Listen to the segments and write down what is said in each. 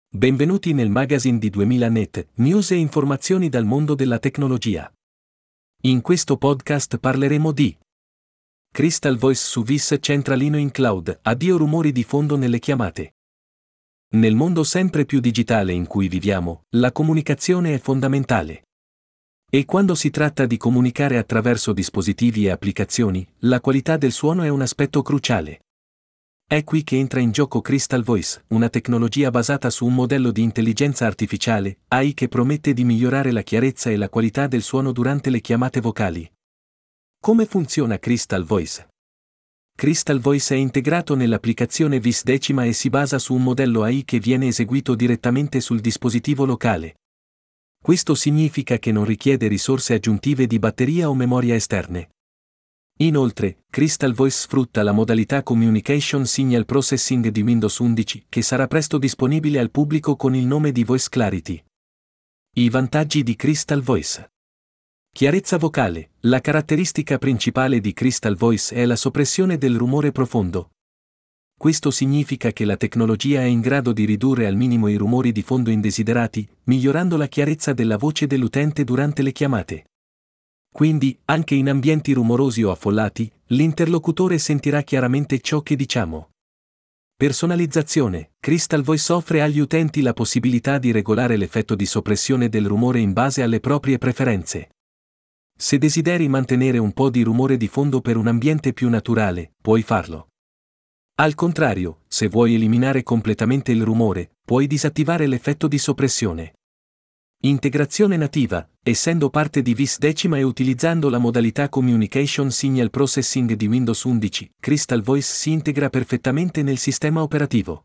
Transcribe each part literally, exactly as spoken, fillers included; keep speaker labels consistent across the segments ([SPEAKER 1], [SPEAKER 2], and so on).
[SPEAKER 1] Benvenuti nel magazine di duemila Net, news e informazioni dal mondo della tecnologia. In questo podcast parleremo di Crystal Voice su V I S centralino in cloud, addio rumori di fondo nelle chiamate. Nel mondo sempre più digitale in cui viviamo, la comunicazione è fondamentale. E quando si tratta di comunicare attraverso dispositivi e applicazioni, la qualità del suono è un aspetto cruciale. È qui che entra in gioco Crystal Voice, una tecnologia basata su un modello di intelligenza artificiale, A I, che promette di migliorare la chiarezza e la qualità del suono durante le chiamate vocali. Come funziona Crystal Voice? Crystal Voice è integrato nell'applicazione V I S Decima e si basa su un modello A I che viene eseguito direttamente sul dispositivo locale. Questo significa che non richiede risorse aggiuntive di batteria o memoria esterne. Inoltre, Crystal Voice sfrutta la modalità Communication Signal Processing di Windows undici, che sarà presto disponibile al pubblico con il nome di Voice Clarity. I vantaggi di Crystal Voice. Chiarezza vocale. La caratteristica principale di Crystal Voice è la soppressione del rumore profondo. Questo significa che la tecnologia è in grado di ridurre al minimo i rumori di fondo indesiderati, migliorando la chiarezza della voce dell'utente durante le chiamate. Quindi, anche in ambienti rumorosi o affollati, l'interlocutore sentirà chiaramente ciò che diciamo. Personalizzazione. Crystal Voice offre agli utenti la possibilità di regolare l'effetto di soppressione del rumore in base alle proprie preferenze. Se desideri mantenere un po' di rumore di fondo per un ambiente più naturale, puoi farlo. Al contrario, se vuoi eliminare completamente il rumore, puoi disattivare l'effetto di soppressione. Integrazione nativa. Essendo parte di V I S Decima e utilizzando la modalità Communication Signal Processing di Windows undici, Crystal Voice si integra perfettamente nel sistema operativo.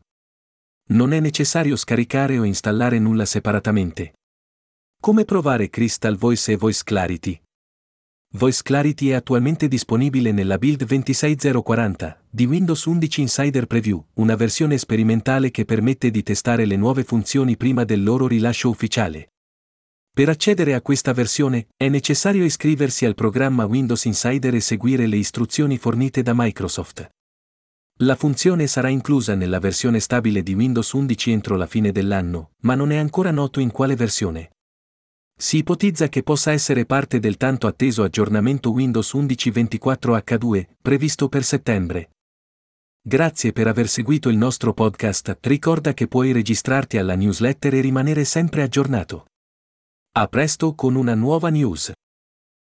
[SPEAKER 1] Non è necessario scaricare o installare nulla separatamente. Come provare Crystal Voice e Voice Clarity? Voice Clarity è attualmente disponibile nella build ventisei zero quaranta di Windows undici Insider Preview, una versione sperimentale che permette di testare le nuove funzioni prima del loro rilascio ufficiale. Per accedere a questa versione, è necessario iscriversi al programma Windows Insider e seguire le istruzioni fornite da Microsoft. La funzione sarà inclusa nella versione stabile di Windows undici entro la fine dell'anno, ma non è ancora noto in quale versione. Si ipotizza che possa essere parte del tanto atteso aggiornamento Windows undici ventiquattro acca due, previsto per settembre. Grazie per aver seguito il nostro podcast. Ricorda che puoi registrarti alla newsletter e rimanere sempre aggiornato. A presto con una nuova news.